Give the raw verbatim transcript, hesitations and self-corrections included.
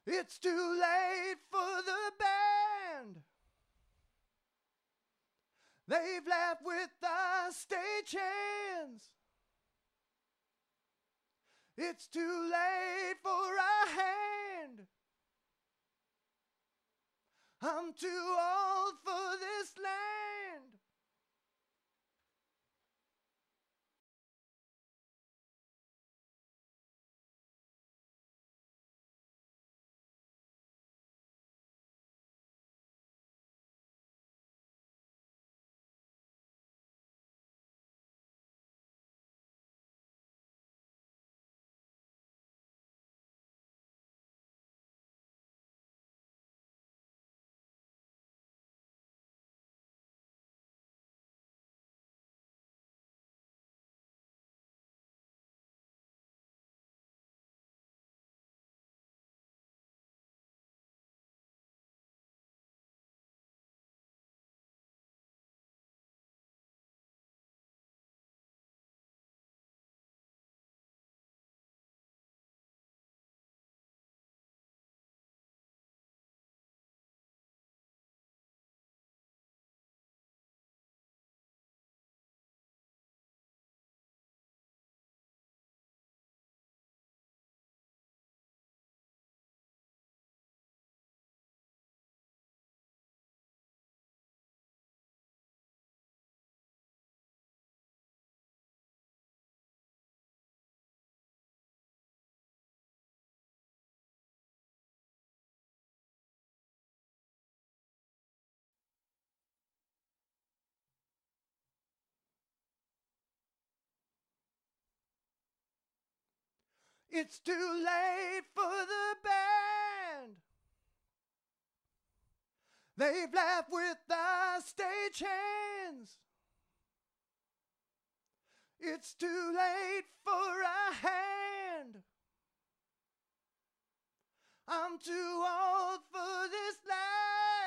It's too late for the band. They've left with the stagehands. It's too late for a hand. I'm too old for this land. It's too late for the band. They've left with the stagehands. It's too late for a hand. I'm too old for this life.